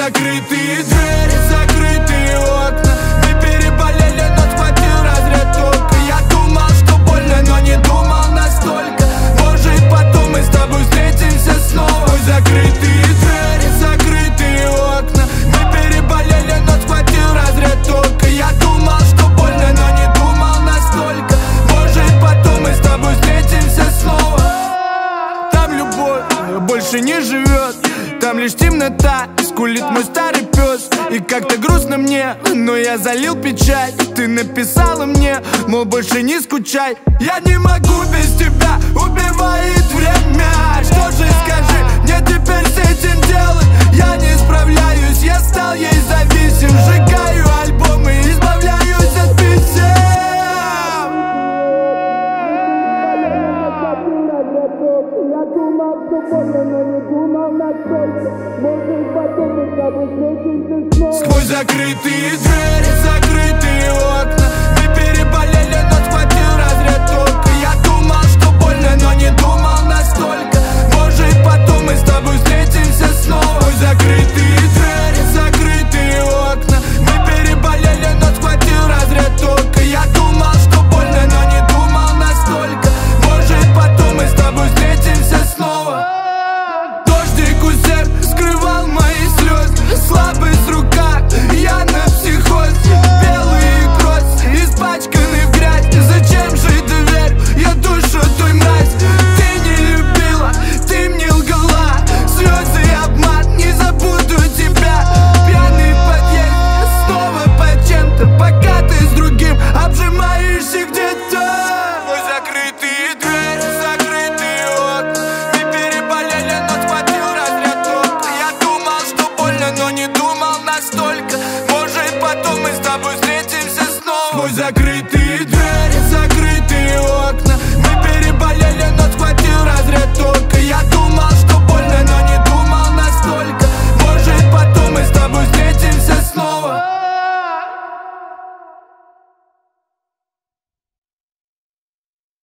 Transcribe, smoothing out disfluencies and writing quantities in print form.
закрытые двери, закрытые окна. Мы переболели, но схватил разряд тока. Я думал, что больно, но не думал настолько. Может, потом мы с тобой встретимся снова. Закрытые двери, закрытые окна. Мы переболели, но схватил разряд тока. Я думал, что больно, но не думал настолько. Может, потом мы с тобой встретимся снова. Там любовь больше не живет, там лишь темнота, скулит мой старый пес. И как-то грустно мне, но я залил печаль. Ты написала мне, мол, больше не скучай. Я не могу без тебя, убивает время. Что же скажи, мне теперь с этим делать? Я не справляюсь, я стал ей зависим. Сжигаю альбомы, избавляюсь от писем. Я думал, что больно, но не думал настолько. Может, потом мы с тобой встретимся снова. Сквозь закрытые двери, закрытые окна. Мы переболели, но схватил разряд тока. Я думал, что больно, но не думал настолько. Может, потом мы с тобой встретимся снова. Сквозь закрытые двери, закрытые окна. Мы переболели, но схватил разряд тока. Я думал, что больно, но не думал настолько. Может, потом мы с тобой встретимся снова. Дождик у зеркала скрывал мои слезы. Слабость в руках, я на психозе. Белые кроссы, испачканы в грязь. Зачем же доверь, я душу той мразь. Ты не любила, ты мне лгала. Слезы и обман, не забуду тебя. Пьяный подъезд, снова по чем-то. Пока ты с другим обжимаешься где-то. Сквозь закрытые двери, закрытые окна. Мы переболели, но схватил разряд тока. Я думал, что больно, но не думал настолько. Может, потом мы с тобой встретимся снова. Сквозь закрытые двери.